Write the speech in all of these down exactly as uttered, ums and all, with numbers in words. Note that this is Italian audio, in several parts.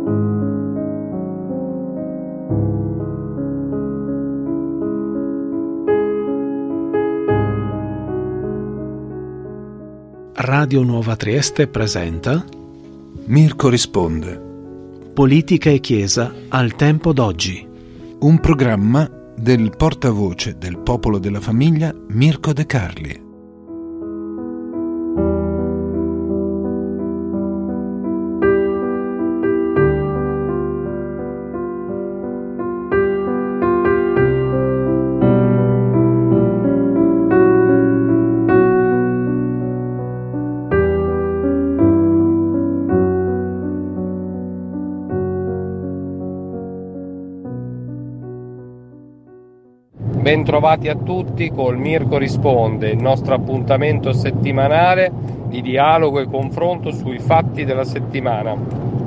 Radio Nuova Trieste presenta Mirko risponde. Politica e Chiesa al tempo d'oggi. Un programma del portavoce del Popolo della Famiglia Mirko De Carli. Bentrovati a tutti col Mirko risponde, il nostro appuntamento settimanale di dialogo e confronto sui fatti della settimana.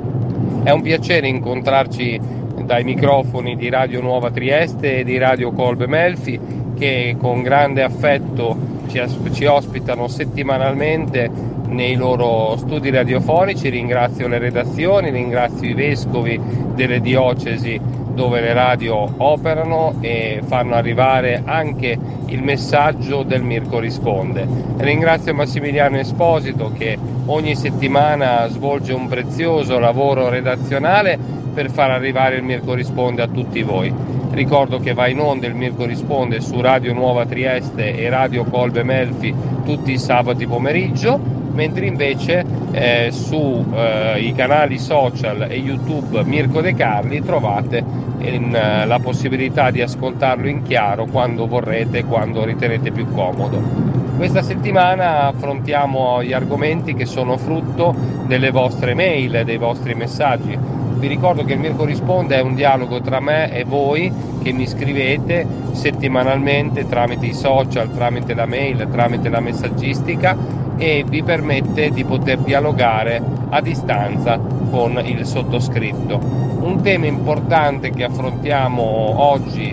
È un piacere incontrarci dai microfoni di Radio Nuova Trieste e di Radio Colbe Melfi, che con grande affetto ci, ci ospitano settimanalmente nei loro studi radiofonici. Ringrazio le redazioni, ringrazio i vescovi delle diocesi dove le radio operano e fanno arrivare anche il messaggio del Mirko risponde. Ringrazio Massimiliano Esposito che ogni settimana svolge un prezioso lavoro redazionale per far arrivare il Mirko risponde a tutti voi. Ricordo che va in onda il Mirko risponde su Radio Nuova Trieste e Radio Colbe Melfi tutti i sabati pomeriggio, mentre invece eh, su eh, i canali social e YouTube Mirko De Carli trovate in, eh, la possibilità di ascoltarlo in chiaro quando vorrete, quando ritenete più comodo. Questa settimana affrontiamo gli argomenti che sono frutto delle vostre mail, dei vostri messaggi. Vi ricordo che il Mirko risponde è un dialogo tra me e voi che mi scrivete settimanalmente tramite i social, tramite la mail, tramite la messaggistica, e vi permette di poter dialogare a distanza con il sottoscritto. Un tema importante che affrontiamo oggi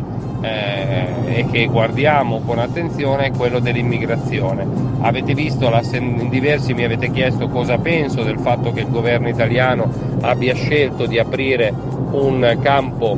eh, e che guardiamo con attenzione è quello dell'immigrazione. Avete visto, la, in diversi mi avete chiesto cosa penso del fatto che il governo italiano abbia scelto di aprire un campo,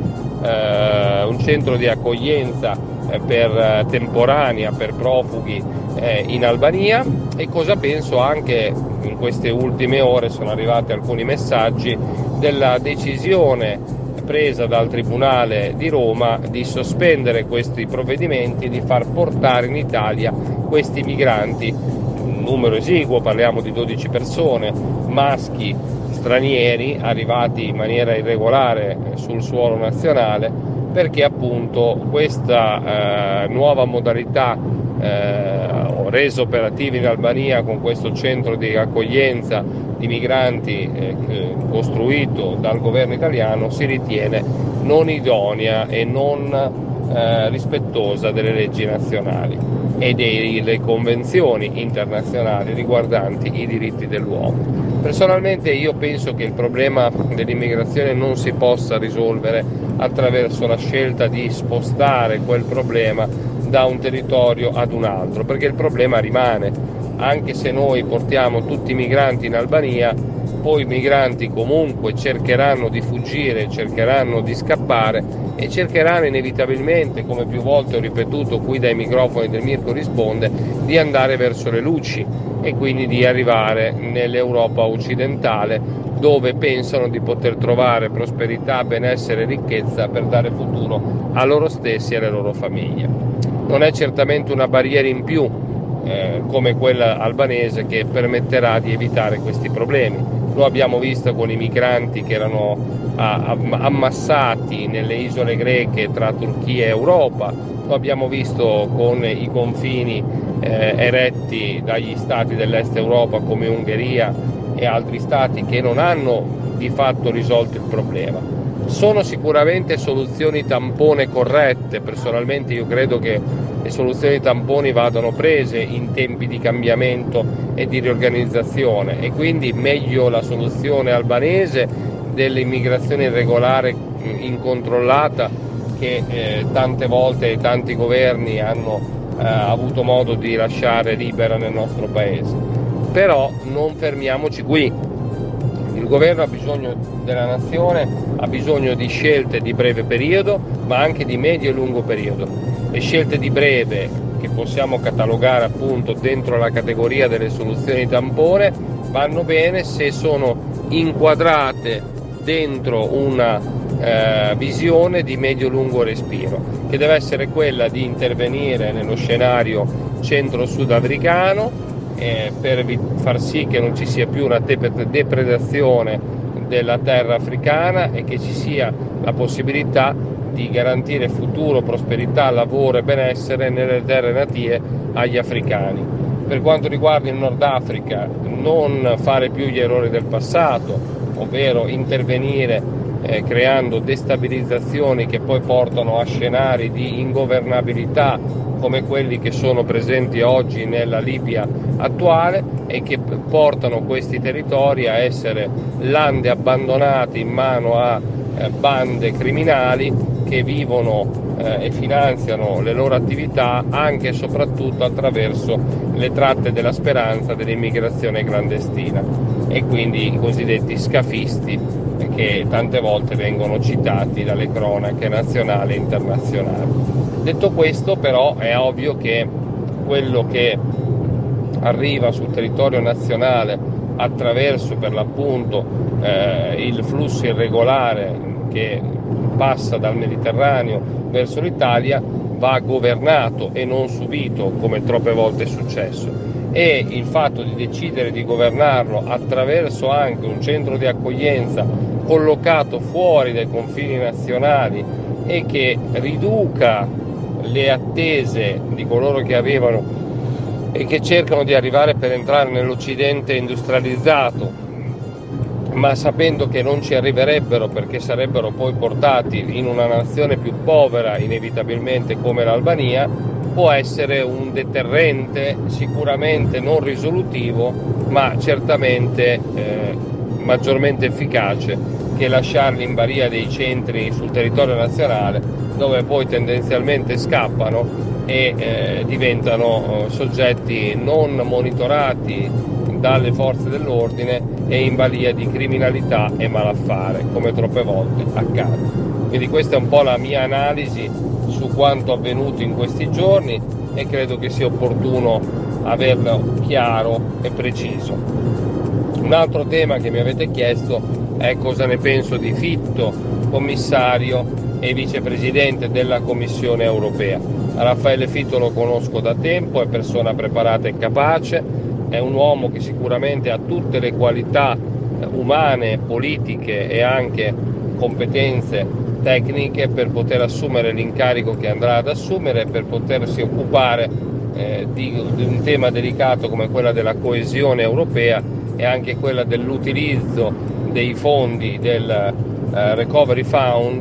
eh, un centro di accoglienza eh, per eh, temporanea per profughi eh, in Albania, e cosa penso anche in queste ultime ore, sono arrivati alcuni messaggi, della decisione presa dal Tribunale di Roma di sospendere questi provvedimenti, di far portare in Italia questi migranti, un numero esiguo, parliamo di dodici persone, maschi stranieri arrivati in maniera irregolare sul suolo nazionale, perché appunto questa eh, nuova modalità eh, resa operativa in Albania con questo centro di accoglienza di migranti eh, costruito dal governo italiano si ritiene non idonea e non eh, rispettosa delle leggi nazionali e delle convenzioni internazionali riguardanti i diritti dell'uomo. Personalmente io penso che il problema dell'immigrazione non si possa risolvere attraverso la scelta di spostare quel problema da un territorio ad un altro, perché il problema rimane. Anche se noi portiamo tutti i migranti in Albania, poi i migranti comunque cercheranno di fuggire, cercheranno di scappare e cercheranno inevitabilmente, come più volte ho ripetuto qui dai microfoni del Mirko risponde, di andare verso le luci e quindi di arrivare nell'Europa occidentale, dove pensano di poter trovare prosperità, benessere e ricchezza per dare futuro a loro stessi e alle loro famiglie. Non è certamente una barriera in più eh, come quella albanese che permetterà di evitare questi problemi. Lo abbiamo visto con i migranti che erano ah, ammassati nelle isole greche tra Turchia e Europa, lo abbiamo visto con i confini eh, eretti dagli stati dell'est Europa come Ungheria e altri stati che non hanno di fatto risolto il problema. Sono sicuramente soluzioni tampone corrette, personalmente io credo che le soluzioni tamponi vadano prese in tempi di cambiamento e di riorganizzazione, e quindi meglio la soluzione albanese dell'immigrazione irregolare incontrollata che eh, tante volte e tanti governi hanno eh, avuto modo di lasciare libera nel nostro paese. Però non fermiamoci qui. Il Il governo ha bisogno della nazione, ha bisogno di scelte di breve periodo, ma anche di medio e lungo periodo. Le scelte di breve, che possiamo catalogare appunto dentro la categoria delle soluzioni tampone, vanno bene se sono inquadrate dentro una eh, visione di medio-lungo respiro, che deve essere quella di intervenire nello scenario centro-sudafricano eh, per far sì che non ci sia più una depredazione della terra africana e che ci sia la possibilità di garantire futuro, prosperità, lavoro e benessere nelle terre natie agli africani. Per quanto riguarda il Nord Africa, non fare più gli errori del passato, ovvero intervenire eh, creando destabilizzazioni che poi portano a scenari di ingovernabilità come quelli che sono presenti oggi nella Libia attuale e che portano questi territori a essere lande abbandonate in mano a eh, bande criminali che vivono eh, e finanziano le loro attività anche e soprattutto attraverso le tratte della speranza dell'immigrazione clandestina e quindi i cosiddetti scafisti che tante volte vengono citati dalle cronache nazionali e internazionali. Detto questo, però, è ovvio che quello che arriva sul territorio nazionale attraverso per l'appunto eh, il flusso irregolare che passa dal Mediterraneo verso l'Italia va governato e non subito come troppe volte è successo, e il fatto di decidere di governarlo attraverso anche un centro di accoglienza collocato fuori dai confini nazionali e che riduca le attese di coloro che avevano e che cercano di arrivare per entrare nell'Occidente industrializzato, ma sapendo che non ci arriverebbero perché sarebbero poi portati in una nazione più povera inevitabilmente come l'Albania, può essere un deterrente sicuramente non risolutivo, ma certamente eh, maggiormente efficace che lasciarli in balia dei centri sul territorio nazionale, dove poi tendenzialmente scappano e eh, diventano eh, soggetti non monitorati dalle forze dell'ordine e in balia di criminalità e malaffare, come troppe volte accade. Quindi questa è un po' la mia analisi su quanto avvenuto in questi giorni e credo che sia opportuno averlo chiaro e preciso. Un altro tema che mi avete chiesto è cosa ne penso di Fitto, commissario e vicepresidente della Commissione europea. Raffaele Fitto lo conosco da tempo, è persona preparata e capace, è un uomo che sicuramente ha tutte le qualità umane, politiche e anche competenze tecniche per poter assumere l'incarico che andrà ad assumere, per potersi occupare eh, di, di un tema delicato come quella della coesione europea e anche quella dell'utilizzo dei fondi del eh, Recovery Fund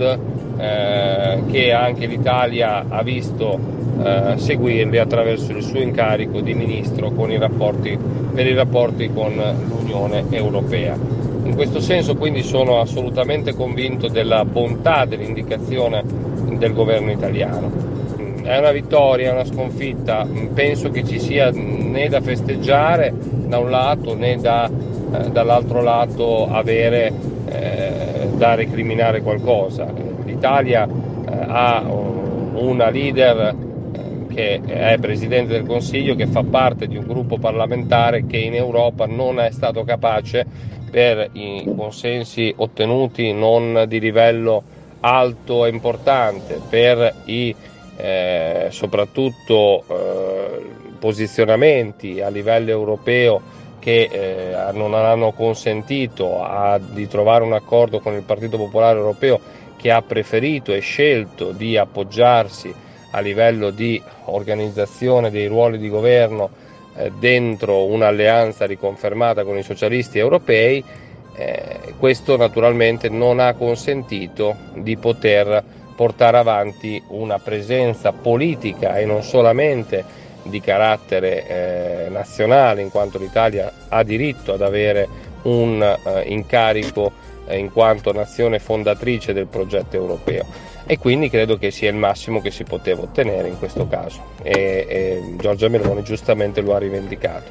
eh, che anche l'Italia ha visto eh, seguirli attraverso il suo incarico di ministro con i rapporti, per i rapporti con l'Unione Europea. In questo senso quindi sono assolutamente convinto della bontà dell'indicazione del governo italiano. È una vittoria, è una sconfitta, penso che ci sia né da festeggiare da un lato né da, eh, dall'altro lato avere eh, da recriminare qualcosa. L'Italia eh, ha una leader eh, che è Presidente del Consiglio, che fa parte di un gruppo parlamentare che in Europa non è stato capace, per i consensi ottenuti non di livello alto e importante, per i eh, soprattutto eh, posizionamenti a livello europeo che eh, non hanno consentito a, di trovare un accordo con il Partito Popolare Europeo, che ha preferito e scelto di appoggiarsi a livello di organizzazione dei ruoli di governo dentro un'alleanza riconfermata con i socialisti europei. Eh, questo naturalmente non ha consentito di poter portare avanti una presenza politica e non solamente di carattere eh, nazionale, in quanto l'Italia ha diritto ad avere un eh, incarico eh, in quanto nazione fondatrice del progetto europeo. E quindi credo che sia il massimo che si poteva ottenere in questo caso e, e Giorgia Meloni giustamente lo ha rivendicato.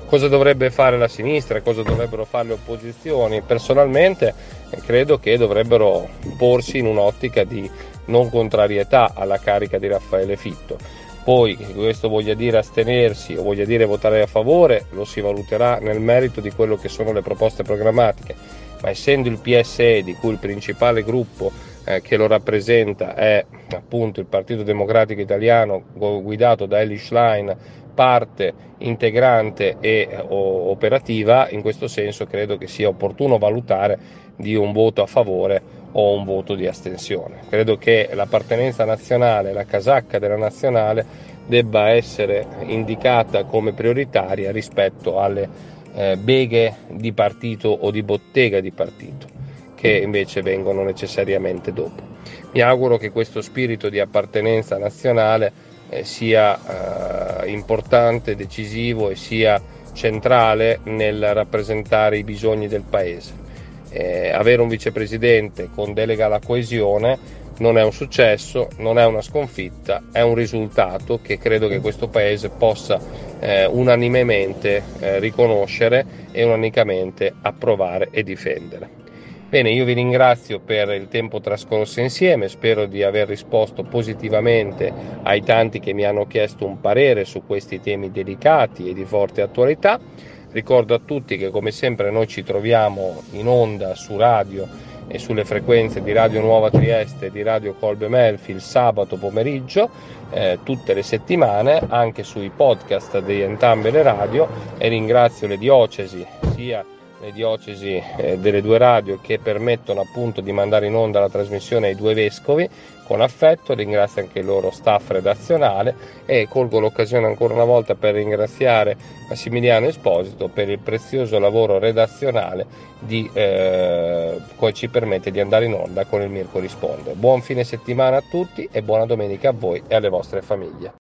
Cosa dovrebbe fare la sinistra, cosa dovrebbero fare le opposizioni? Personalmente credo che dovrebbero porsi in un'ottica di non contrarietà alla carica di Raffaele Fitto. Poi che questo voglia dire astenersi o voglia dire votare a favore lo si valuterà nel merito di quello che sono le proposte programmatiche, ma essendo il P S E, di cui il principale gruppo eh, che lo rappresenta è appunto il Partito Democratico Italiano guidato da Elly Schlein, parte integrante e o, operativa, in questo senso credo che sia opportuno valutare di un voto a favore o un voto di astensione. Credo che l'appartenenza nazionale, la casacca della nazionale debba essere indicata come prioritaria rispetto alle eh, beghe di partito o di bottega di partito, che invece vengono necessariamente dopo. Mi auguro che questo spirito di appartenenza nazionale eh, sia eh, importante, decisivo e sia centrale nel rappresentare i bisogni del Paese. Eh, avere un vicepresidente con delega alla coesione non è un successo, non è una sconfitta, è un risultato che credo che questo Paese possa eh, unanimemente eh, riconoscere e unanimemente approvare e difendere. Bene, io vi ringrazio per il tempo trascorso insieme, spero di aver risposto positivamente ai tanti che mi hanno chiesto un parere su questi temi delicati e di forte attualità. Ricordo a tutti che come sempre noi ci troviamo in onda su radio e sulle frequenze di Radio Nuova Trieste e di Radio Colbe Melfi il sabato pomeriggio, eh, tutte le settimane, anche sui podcast di entrambe le radio, e ringrazio le diocesi, sia le diocesi eh, delle due radio che permettono appunto di mandare in onda la trasmissione ai due vescovi con affetto, ringrazio anche il loro staff redazionale e colgo l'occasione ancora una volta per ringraziare Massimiliano Esposito per il prezioso lavoro redazionale di, eh, che ci permette di andare in onda con il Mirko Risponde. Buon fine settimana a tutti e buona domenica a voi e alle vostre famiglie.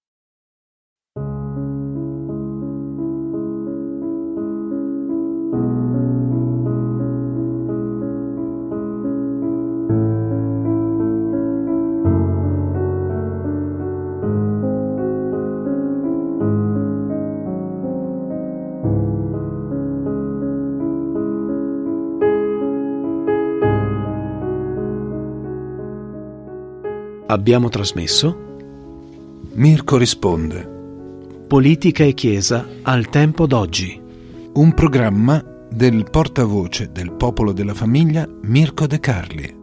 Abbiamo trasmesso Mirko Risponde. Politica e Chiesa al tempo d'oggi. Un programma del portavoce del Popolo della Famiglia Mirko De Carli.